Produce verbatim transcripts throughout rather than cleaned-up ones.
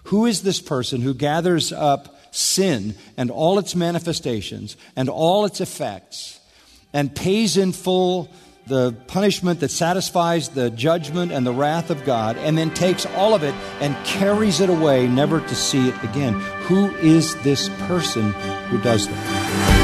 Who is this person who gathers up sin and all its manifestations and all its effects and pays in full the punishment that satisfies the judgment and the wrath of God, and then takes all of it and carries it away, never to see it again? Who is this person who does that?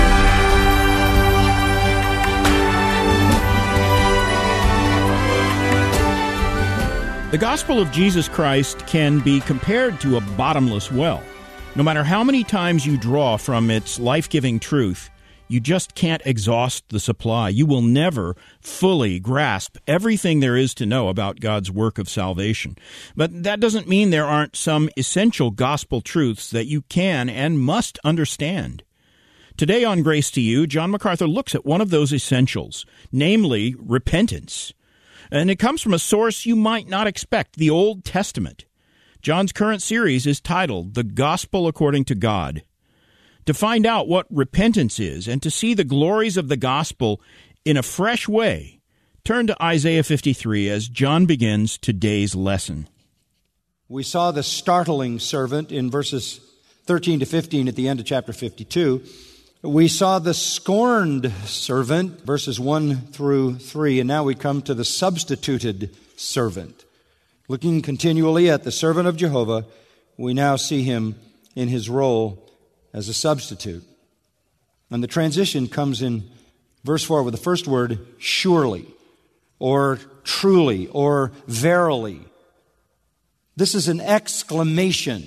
The gospel of Jesus Christ can be compared to a bottomless well. No matter how many times you draw from its life-giving truth, you just can't exhaust the supply. You will never fully grasp everything there is to know about God's work of salvation. But that doesn't mean there aren't some essential gospel truths that you can and must understand. Today on Grace to You, John MacArthur looks at one of those essentials, namely repentance. And it comes from a source you might not expect, the Old Testament. John's current series is titled The Gospel According to God. To find out what repentance is and to see the glories of the gospel in a fresh way, turn to Isaiah fifty-three as John begins today's lesson. We saw the startling servant in verses thirteen to fifteen at the end of chapter fifty-two. We saw the scorned servant, verses one through three, and now we come to the substituted servant. Looking continually at the servant of Jehovah, we now see him in his role as a substitute. And the transition comes in verse four with the first word, surely, or truly, or verily. This is an exclamation.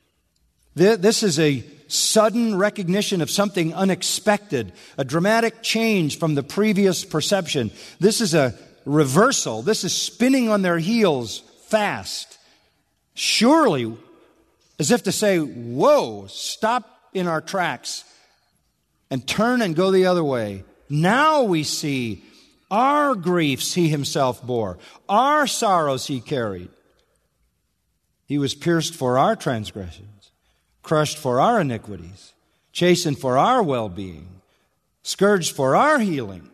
This is a sudden recognition of something unexpected, a dramatic change from the previous perception. This is a reversal. This is spinning on their heels fast. Surely, as if to say, whoa, stop in our tracks and turn and go the other way. Now we see our griefs he himself bore, our sorrows he carried. He was pierced for our transgressions, crushed for our iniquities, chastened for our well-being, scourged for our healing.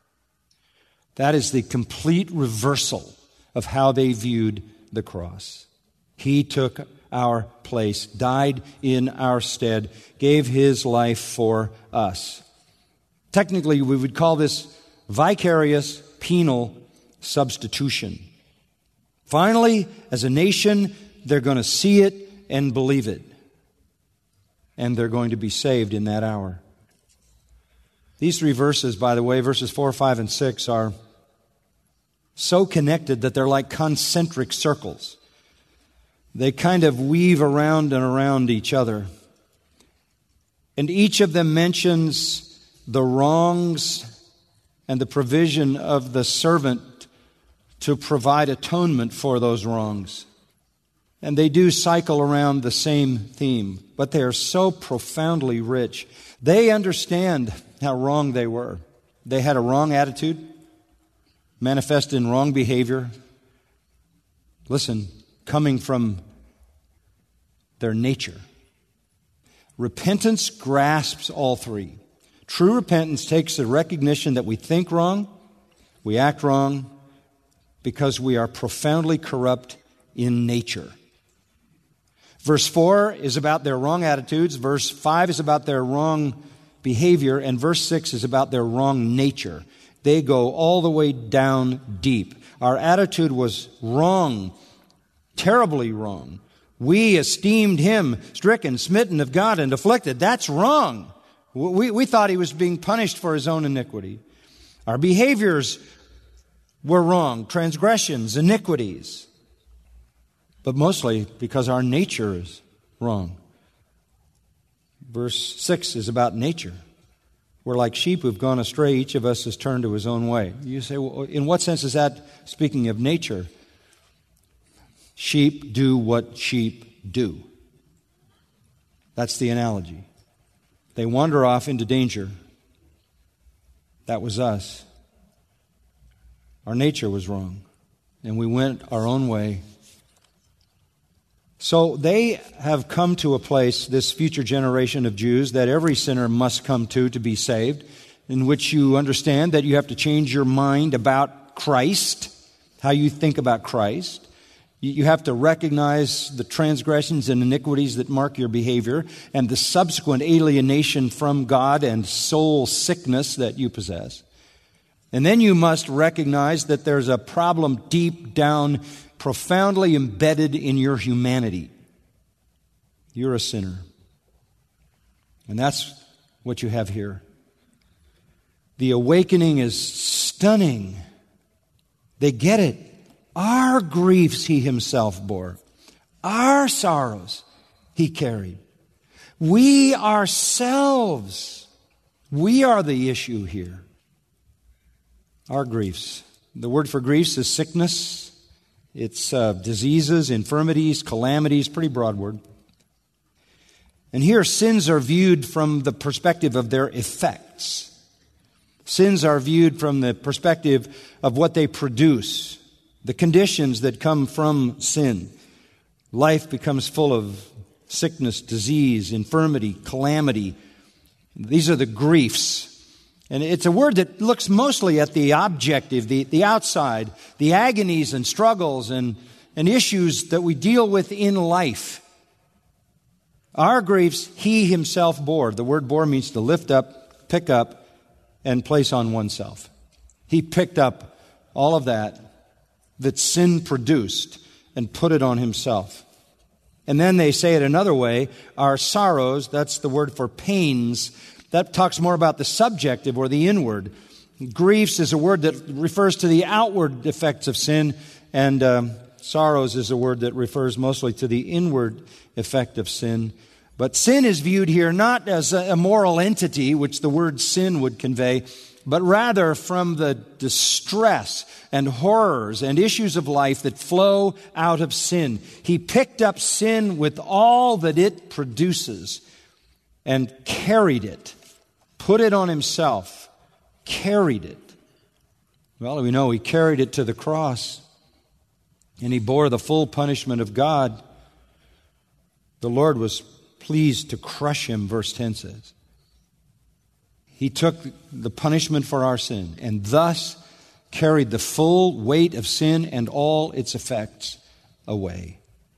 That is the complete reversal of how they viewed the cross. He took our place, died in our stead, gave his life for us. Technically, we would call this vicarious penal substitution. Finally, as a nation, they're going to see it and believe it. And they're going to be saved in that hour. These three verses, by the way, verses four, five, and six, are so connected that they're like concentric circles. They kind of weave around and around each other. And each of them mentions the wrongs and the provision of the servant to provide atonement for those wrongs. And they do cycle around the same theme, but they are so profoundly rich. They understand how wrong they were. They had a wrong attitude, manifested in wrong behavior. Listen, coming from their nature. Repentance grasps all three. True repentance takes the recognition that we think wrong, we act wrong, because we are profoundly corrupt in nature. Verse four is about their wrong attitudes. Verse five is about their wrong behavior. And verse six is about their wrong nature. They go all the way down deep. Our attitude was wrong, terribly wrong. We esteemed him stricken, smitten of God, and afflicted. That's wrong. We, we thought he was being punished for his own iniquity. Our behaviors were wrong, transgressions, iniquities. But mostly because our nature is wrong. Verse six is about nature. We're like sheep who've gone astray. Each of us has turned to his own way. You say, well, in what sense is that speaking of nature? Sheep do what sheep do. That's the analogy. They wander off into danger. That was us. Our nature was wrong. And we went our own way. So they have come to a place, this future generation of Jews, that every sinner must come to to be saved, in which you understand that you have to change your mind about Christ, how you think about Christ. You have to recognize the transgressions and iniquities that mark your behavior and the subsequent alienation from God and soul sickness that you possess. And then you must recognize that there's a problem deep down, profoundly embedded in your humanity. You're a sinner. And that's what you have here. The awakening is stunning. They get it. Our griefs he himself bore. Our sorrows he carried. We ourselves, we are the issue here. Our griefs. The word for griefs is sickness. It's uh, diseases, infirmities, calamities, pretty broad word. And here sins are viewed from the perspective of their effects. Sins are viewed from the perspective of what they produce. The conditions that come from sin. Life becomes full of sickness, disease, infirmity, calamity. These are the griefs. And it's a word that looks mostly at the objective, the, the outside, the agonies and struggles and, and issues that we deal with in life. Our griefs he himself bore. The word bore means to lift up, pick up, and place on oneself. He picked up all of that that sin produced and put it on himself. And then they say it another way, our sorrows, that's the word for pains, that talks more about the subjective or the inward. Griefs is a word that refers to the outward effects of sin, and um, sorrows is a word that refers mostly to the inward effect of sin. But sin is viewed here not as a moral entity, which the word sin would convey, but rather from the distress and horrors and issues of life that flow out of sin. He picked up sin with all that it produces and carried it, put it on himself, carried it. Well, we know he carried it to the cross, and he bore the full punishment of God. The Lord was pleased to crush him, verse ten says. He took the punishment for our sin and thus carried the full weight of sin and all its effects away.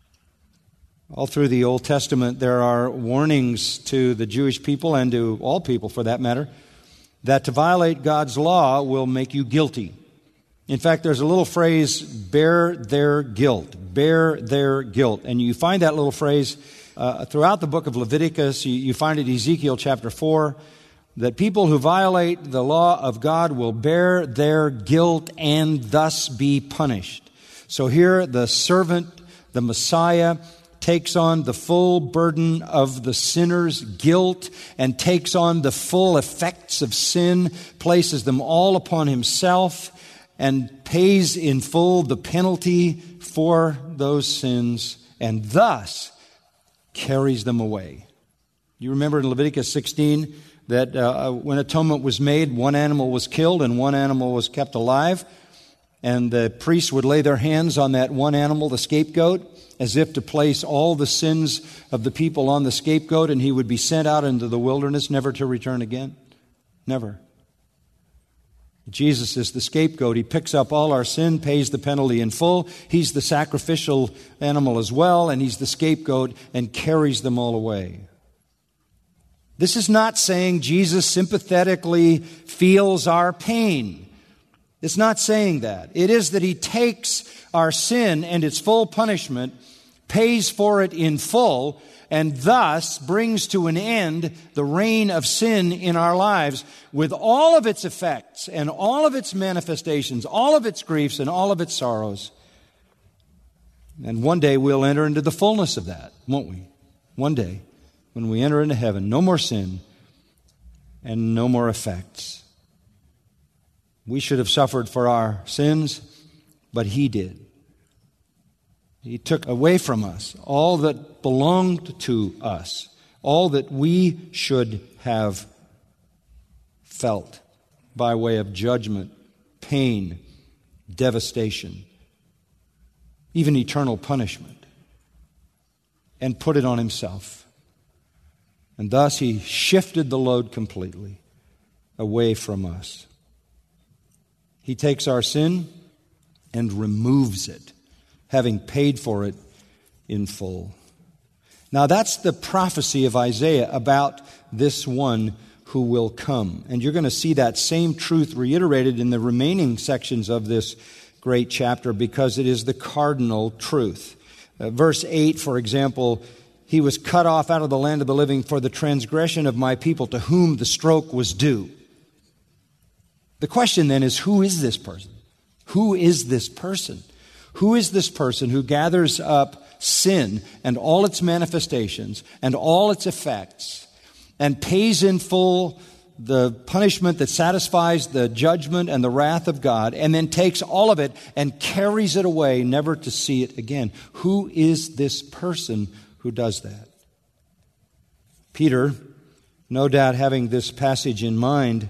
All through the Old Testament, there are warnings to the Jewish people and to all people for that matter, that to violate God's law will make you guilty. In fact, there's a little phrase, bear their guilt, bear their guilt. And you find that little phrase uh, throughout the book of Leviticus. You, you find it in Ezekiel chapter four. That people who violate the law of God will bear their guilt and thus be punished. So here the servant, the Messiah, takes on the full burden of the sinner's guilt and takes on the full effects of sin, places them all upon himself, and pays in full the penalty for those sins, and thus carries them away. You remember in Leviticus sixteen, that uh, when atonement was made, one animal was killed and one animal was kept alive. And the priests would lay their hands on that one animal, the scapegoat, as if to place all the sins of the people on the scapegoat, and he would be sent out into the wilderness, never to return again. Never. Jesus is the scapegoat. He picks up all our sin, pays the penalty in full. He's the sacrificial animal as well, and he's the scapegoat and carries them all away. This is not saying Jesus sympathetically feels our pain. It's not saying that. It is that he takes our sin and its full punishment, pays for it in full, and thus brings to an end the reign of sin in our lives with all of its effects and all of its manifestations, all of its griefs and all of its sorrows. And one day we'll enter into the fullness of that, won't we? One day. When we enter into heaven, no more sin and no more effects. We should have suffered for our sins, but he did. He took away from us all that belonged to us, all that we should have felt by way of judgment, pain, devastation, even eternal punishment, and put it on himself. And thus he shifted the load completely away from us. He takes our sin and removes it, having paid for it in full. Now that's the prophecy of Isaiah about this one who will come. And you're going to see that same truth reiterated in the remaining sections of this great chapter because it is the cardinal truth. Uh, verse eight, for example, he was cut off out of the land of the living for the transgression of my people to whom the stroke was due. The question then is, who is this person? Who is this person? Who is this person who gathers up sin and all its manifestations and all its effects and pays in full the punishment that satisfies the judgment and the wrath of God, and then takes all of it and carries it away, never to see it again? Who is this person who does that? Peter, no doubt having this passage in mind,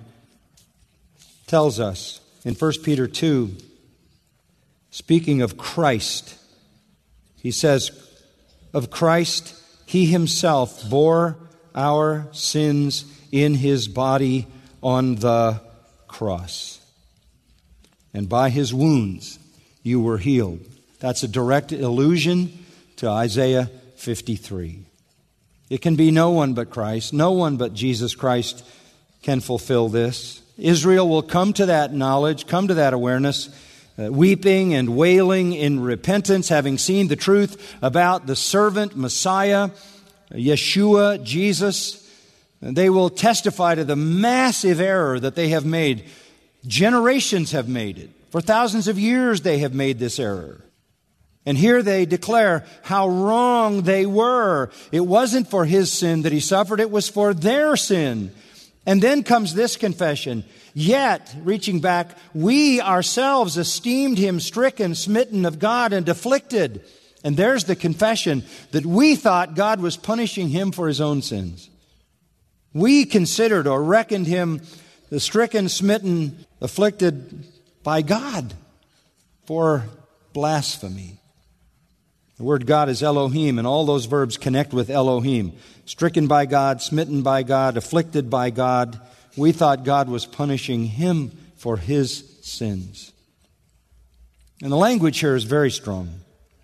tells us in First Peter two, speaking of Christ, he says, of Christ, he himself bore our sins in his body on the cross. And by his wounds you were healed. That's a direct allusion to Isaiah fifty-three. It can be no one but Christ. No one but Jesus Christ can fulfill this. Israel will come to that knowledge, come to that awareness, Uh, weeping and wailing in repentance, having seen the truth about the servant Messiah, Yeshua, Jesus. They will testify to the massive error that they have made. Generations have made it. For thousands of years they have made this error. And here they declare how wrong they were. It wasn't for his sin that he suffered, it was for their sin. And then comes this confession. Yet, reaching back, we ourselves esteemed him stricken, smitten of God, and afflicted. And there's the confession that we thought God was punishing him for his own sins. We considered or reckoned him the stricken, smitten, afflicted by God for blasphemy. The word God is Elohim, and all those verbs connect with Elohim. Stricken by God, smitten by God, afflicted by God. We thought God was punishing him for his sins. And the language here is very strong.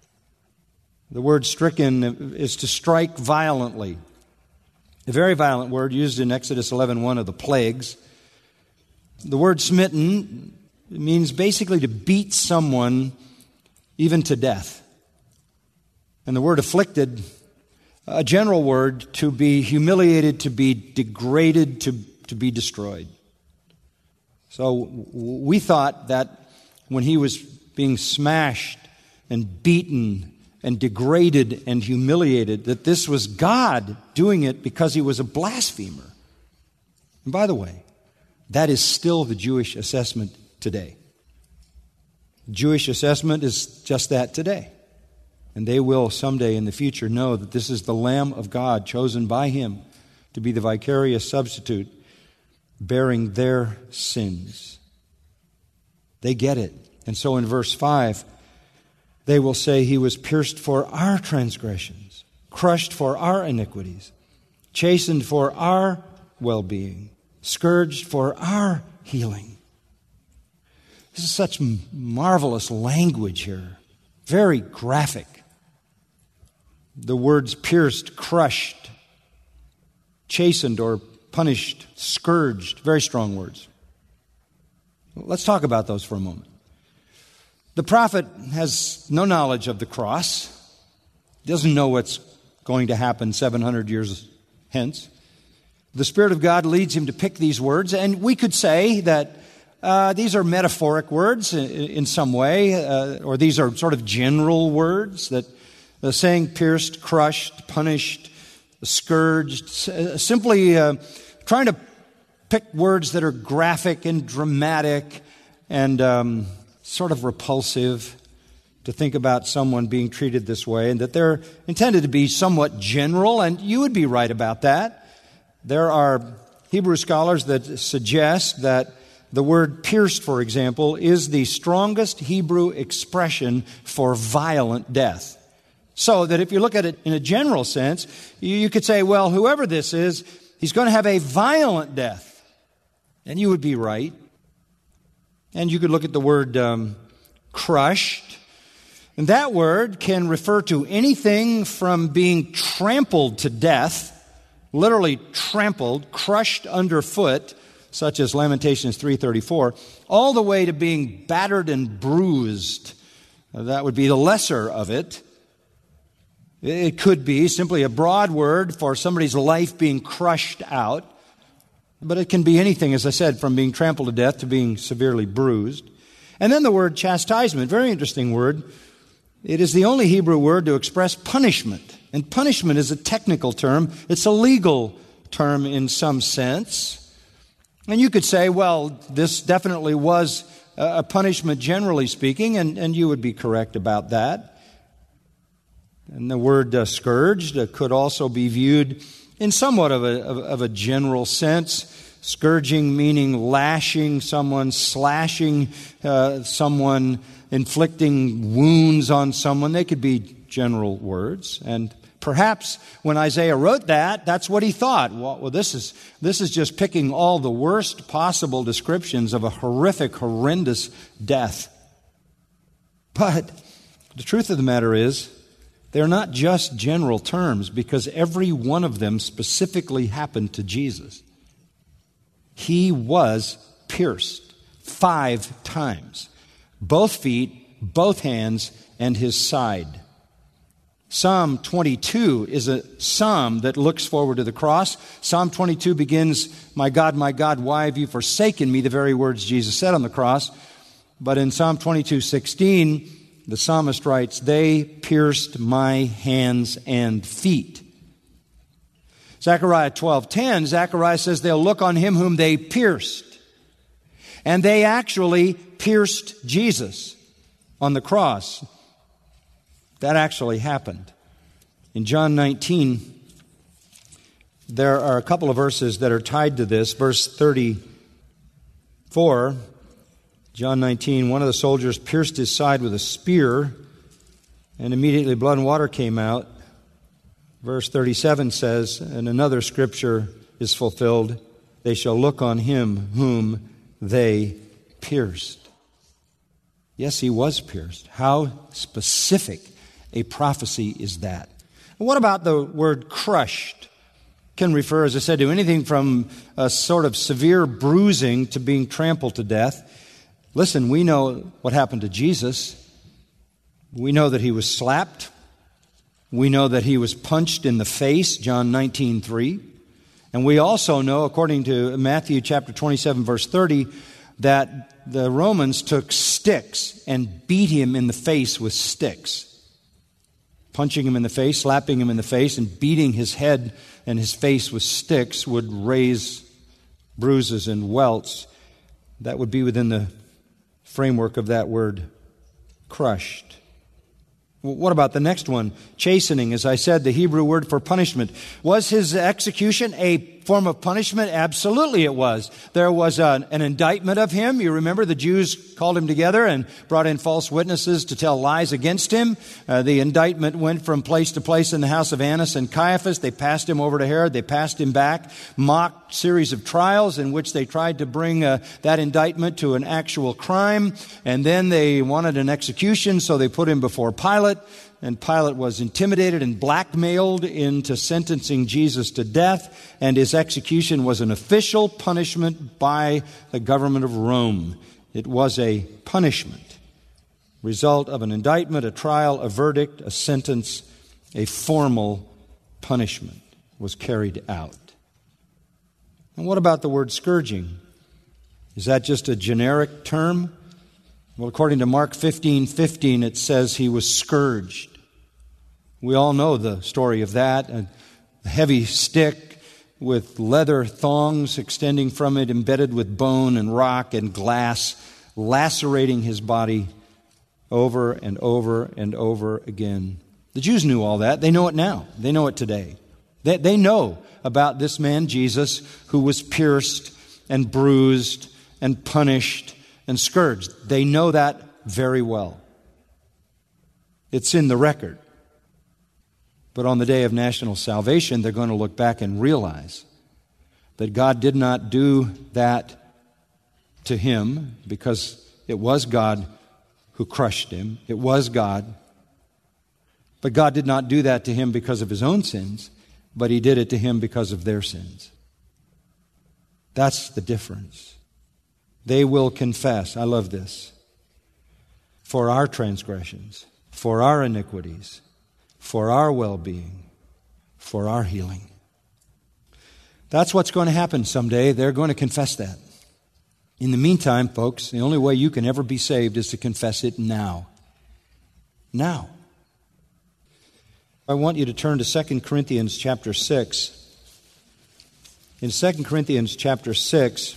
The word stricken is to strike violently. A very violent word used in Exodus eleven, one of the plagues. The word smitten means basically to beat someone even to death. And the word afflicted, a general word, to be humiliated, to be degraded, to to be destroyed. So we thought that when he was being smashed and beaten and degraded and humiliated, that this was God doing it because he was a blasphemer. And by the way, that is still the Jewish assessment today. The Jewish assessment is just that today. And they will someday in the future know that this is the Lamb of God chosen by him to be the vicarious substitute bearing their sins. They get it. And so in verse five, they will say he was pierced for our transgressions, crushed for our iniquities, chastened for our well-being, scourged for our healing. This is such marvelous language here. Very graphic. The words pierced, crushed, chastened or punished, scourged, very strong words. Let's talk about those for a moment. The prophet has no knowledge of the cross. He doesn't know what's going to happen seven hundred years hence. The Spirit of God leads him to pick these words, and we could say that uh, these are metaphoric words in, in some way, uh, or these are sort of general words that uh, saying pierced, crushed, punished, scourged, simply uh, trying to pick words that are graphic and dramatic and um, sort of repulsive to think about someone being treated this way, and that they're intended to be somewhat general, and you would be right about that. There are Hebrew scholars that suggest that the word pierced, for example, is the strongest Hebrew expression for violent death. So that if you look at it in a general sense, you could say, well, whoever this is, he's going to have a violent death. And you would be right. And you could look at the word um, crushed. And that word can refer to anything from being trampled to death, literally trampled, crushed underfoot, such as Lamentations three thirty-four, all the way to being battered and bruised. That would be the lesser of it. It could be simply a broad word for somebody's life being crushed out. But it can be anything, as I said, from being trampled to death to being severely bruised. And then the word chastisement, very interesting word. It is the only Hebrew word to express punishment. And punishment is a technical term. It's a legal term in some sense. And you could say, well, this definitely was a punishment generally speaking, and, and you would be correct about that. And the word uh, scourged uh, could also be viewed in somewhat of a, of, of a general sense. Scourging meaning lashing someone, slashing uh, someone, inflicting wounds on someone. They could be general words. And perhaps when Isaiah wrote that, that's what he thought. Well, well, this is this is just picking all the worst possible descriptions of a horrific, horrendous death. But the truth of the matter is, they're not just general terms, because every one of them specifically happened to Jesus. He was pierced five times. Both feet, both hands, and his side. Psalm twenty-two is a psalm that looks forward to the cross. Psalm twenty-two begins, "My God, my God, why have you forsaken me?" The very words Jesus said on the cross. But in Psalm twenty-two sixteen, the psalmist writes, "They pierced my hands and feet." Zechariah twelve ten, Zechariah says they'll look on him whom they pierced. And they actually pierced Jesus on the cross. That actually happened. In John nineteen, there are a couple of verses that are tied to this. Verse thirty-four, John nineteen, one of the soldiers pierced his side with a spear, and immediately blood and water came out. Verse thirty-seven says, and another scripture is fulfilled, "They shall look on him whom they pierced." Yes, he was pierced. How specific a prophecy is that? What about the word crushed? Can refer, as I said, to anything from a sort of severe bruising to being trampled to death. Listen, we know what happened to Jesus. We know that he was slapped. We know that he was punched in the face, John nineteen three. And we also know, according to Matthew chapter twenty-seven, verse thirty, that the Romans took sticks and beat him in the face with sticks. Punching him in the face, slapping him in the face, and beating his head and his face with sticks would raise bruises and welts. That would be within the framework of that word, crushed. What about the next one? Chastening, as I said, the Hebrew word for punishment. Was his execution a form of punishment? Absolutely it was. There was a, an indictment of him. You remember the Jews called him together and brought in false witnesses to tell lies against him. Uh, the indictment went from place to place in the house of Annas and Caiaphas. They passed him over to Herod. They passed him back. Mock series of trials in which they tried to bring uh, that indictment to an actual crime. And then they wanted an execution, so they put him before Pilate. And Pilate was intimidated and blackmailed into sentencing Jesus to death, and his execution was an official punishment by the government of Rome. It was a punishment, result of an indictment, a trial, a verdict, a sentence, a formal punishment was carried out. And what about the word scourging? Is that just a generic term? Well, according to Mark fifteen fifteen, it says he was scourged. We all know the story of that. A heavy stick with leather thongs extending from it, embedded with bone and rock and glass, lacerating his body over and over and over again. The Jews knew all that. They know it now. They know it today. They, they know about this man, Jesus, who was pierced and bruised and punished and scourged. They know that very well. It's in the record. But on the day of national salvation, they're going to look back and realize that God did not do that to him because it was God who crushed him. It was God But God did not do that to him because of his own sins, but he did it to him because of their sins. That's the difference. They will confess, I love this, for our transgressions, for our iniquities, for our well-being, for our healing. That's what's going to happen someday. They're going to confess that. In the meantime, folks, the only way you can ever be saved is to confess it now. Now. I want you to turn to Second Corinthians chapter six. In Second Corinthians chapter six,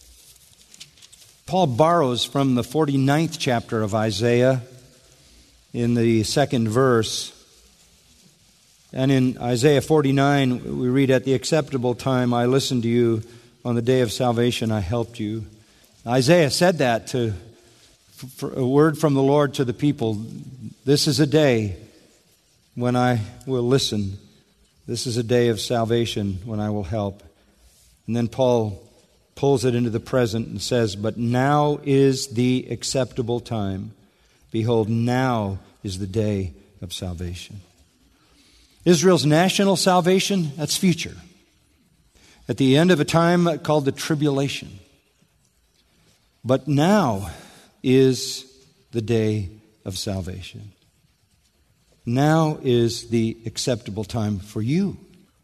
Paul borrows from the forty-ninth chapter of Isaiah in the second verse. And in Isaiah forty-nine, we read, "At the acceptable time I listened to you. On the day of salvation I helped you." Isaiah said that to for a word from the Lord to the people. This is a day when I will listen. This is a day of salvation when I will help. And then Paul pulls it into the present and says, "But now is the acceptable time. Behold, now is the day of salvation." Israel's national salvation, that's future. At the end of a time called the tribulation. But now is the day of salvation. Now is the acceptable time for you,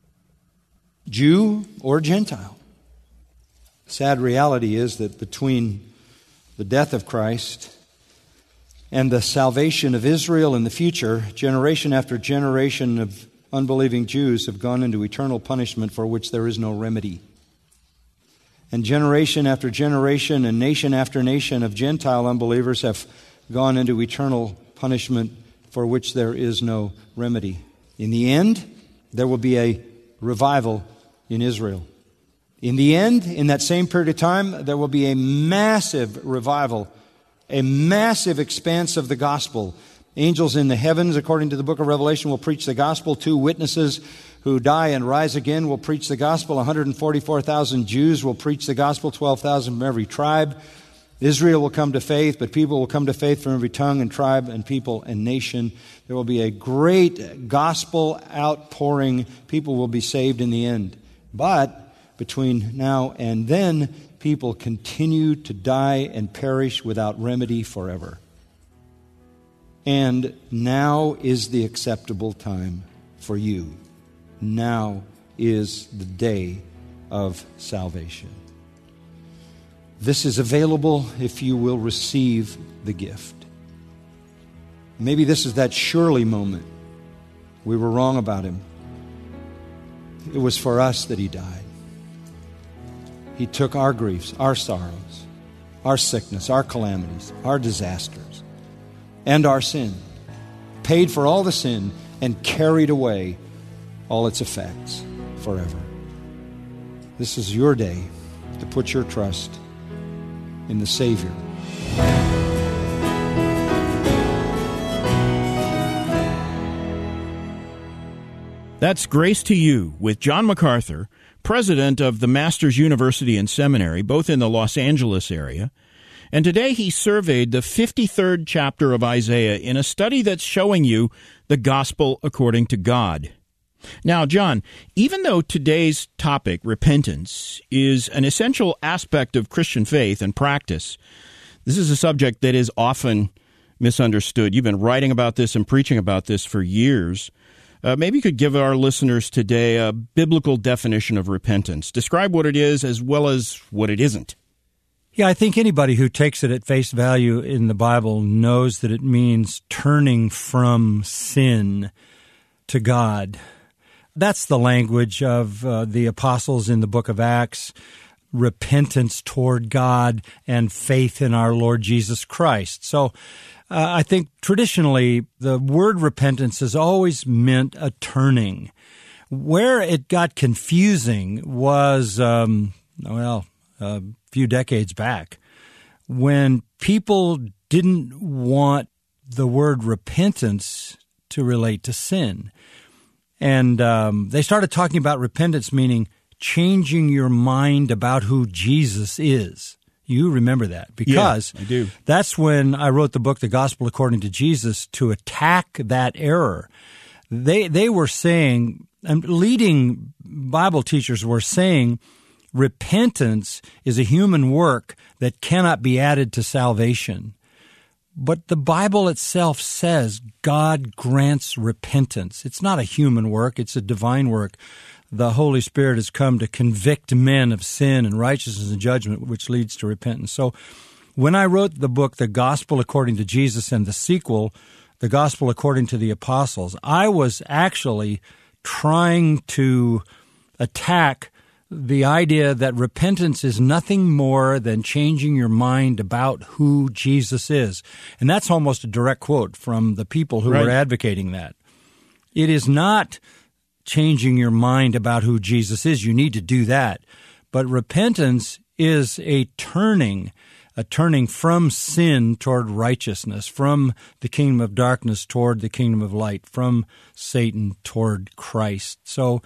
Jew or Gentile. The sad reality is that between the death of Christ and the salvation of Israel in the future, generation after generation of unbelieving Jews have gone into eternal punishment for which there is no remedy. And generation after generation and nation after nation of Gentile unbelievers have gone into eternal punishment for which there is no remedy. In the end, there will be a revival in Israel. In the end, in that same period of time, there will be a massive revival, a massive expanse of the gospel. Angels in the heavens, according to the book of Revelation, will preach the gospel. Two witnesses who die and rise again will preach the gospel. one hundred forty-four thousand Jews will preach the gospel, twelve thousand from every tribe. Israel will come to faith, but people will come to faith from every tongue and tribe and people and nation. There will be a great gospel outpouring. People will be saved in the end. But between now and then, people continue to die and perish without remedy forever. And now is the acceptable time for you. Now is the day of salvation. This is available if you will receive the gift. Maybe this is that surely moment. We were wrong about him. It was for us that he died. He took our griefs, our sorrows, our sickness, our calamities, our disasters, and our sin, paid for all the sin, and carried away all its effects forever. This is your day to put your trust in the Savior. That's Grace to You with John MacArthur, president of the Masters University and Seminary, both in the Los Angeles area. And today he surveyed the fifty-third chapter of Isaiah in a study that's showing you the gospel according to God. Now, John, even though today's topic, repentance, is an essential aspect of Christian faith and practice, this is a subject that is often misunderstood. You've been writing about this and preaching about this for years. Uh, maybe you could give our listeners today a biblical definition of repentance. Describe what it is as well as what it isn't. Yeah, I think anybody who takes it at face value in the Bible knows that it means turning from sin to God. That's the language of uh, the apostles in the book of Acts, repentance toward God and faith in our Lord Jesus Christ. So uh, I think traditionally the word repentance has always meant a turning. Where it got confusing was, um, well, a few decades back, when people didn't want the word repentance to relate to sin. And um, they started talking about repentance meaning changing your mind about who Jesus is. You remember that because yeah, I do. That's when I wrote the book, The Gospel According to Jesus, to attack that error. They they were saying, and leading Bible teachers were saying, repentance is a human work that cannot be added to salvation. But the Bible itself says God grants repentance. It's not a human work, it's a divine work. The Holy Spirit has come to convict men of sin and righteousness and judgment, which leads to repentance. So when I wrote the book, The Gospel According to Jesus, and the sequel, The Gospel According to the Apostles, I was actually trying to attack the idea that repentance is nothing more than changing your mind about who Jesus is. And that's almost a direct quote from the people who right. were advocating that. It is not changing your mind about who Jesus is. You need to do that. But repentance is a turning, a turning from sin toward righteousness, from the kingdom of darkness toward the kingdom of light, from Satan toward Christ. So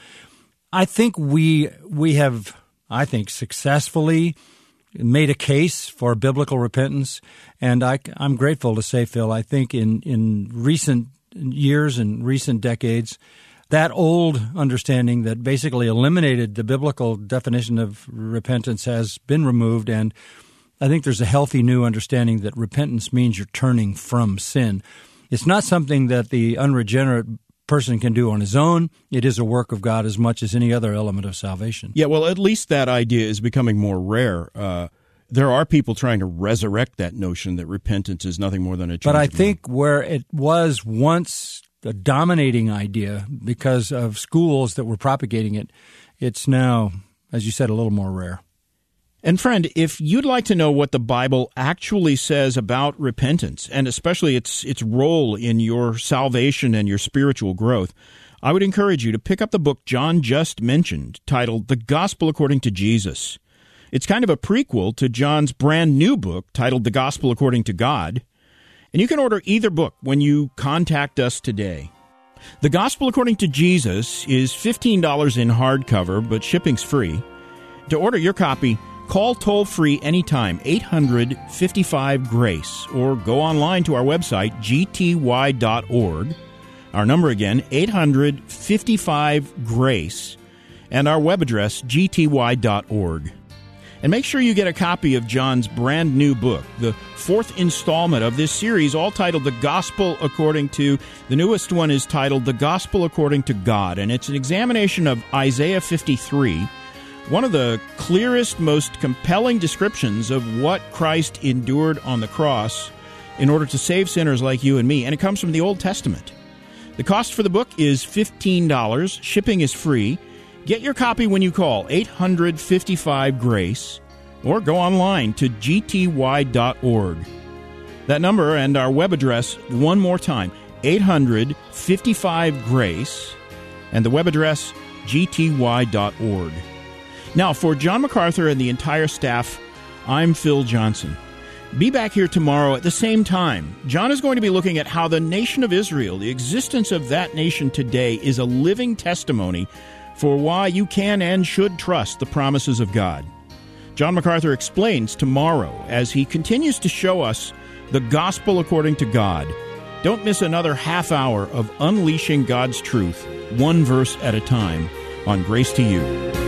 I think we we have, I think, successfully made a case for biblical repentance. And I, I'm grateful to say, Phil, I think in, in recent years and recent decades, that old understanding that basically eliminated the biblical definition of repentance has been removed, and I think there's a healthy new understanding that repentance means you're turning from sin. It's not something that the unregenerate person can do on his own. It is a work of God as much as any other element of salvation. Yeah, well, at least that idea is becoming more rare. Uh, there are people trying to resurrect that notion that repentance is nothing more than a change But I of mind. think where it was once a dominating idea because of schools that were propagating it, it's now, as you said, a little more rare. And friend, if you'd like to know what the Bible actually says about repentance, and especially its its role in your salvation and your spiritual growth, I would encourage you to pick up the book John just mentioned, titled The Gospel According to Jesus. It's kind of a prequel to John's brand new book, titled The Gospel According to God. And you can order either book when you contact us today. The Gospel According to Jesus is fifteen dollars in hardcover, but shipping's free. To order your copy, call toll-free anytime, eight hundred, fifty-five, GRACE, or go online to our website, g t y dot org. Our number again, eight hundred, fifty-five, GRACE, and our web address, g t y dot org. And make sure you get a copy of John's brand new book, the fourth installment of this series, all titled The Gospel According to, the newest one is titled The Gospel According to God, and it's an examination of Isaiah fifty-three, one of the clearest, most compelling descriptions of what Christ endured on the cross in order to save sinners like you and me, and it comes from the Old Testament. The cost for the book is fifteen dollars. Shipping is free. Get your copy when you call eight hundred, fifty-five, GRACE or go online to g t y dot org. That number and our web address one more time, eight hundred, fifty-five, GRACE, and the web address g t y dot org. Now, for John MacArthur and the entire staff, I'm Phil Johnson. Be back here tomorrow at the same time. John is going to be looking at how the nation of Israel, the existence of that nation today, is a living testimony for why you can and should trust the promises of God. John MacArthur explains tomorrow as he continues to show us the gospel according to God. Don't miss another half hour of unleashing God's truth, one verse at a time, on Grace to You.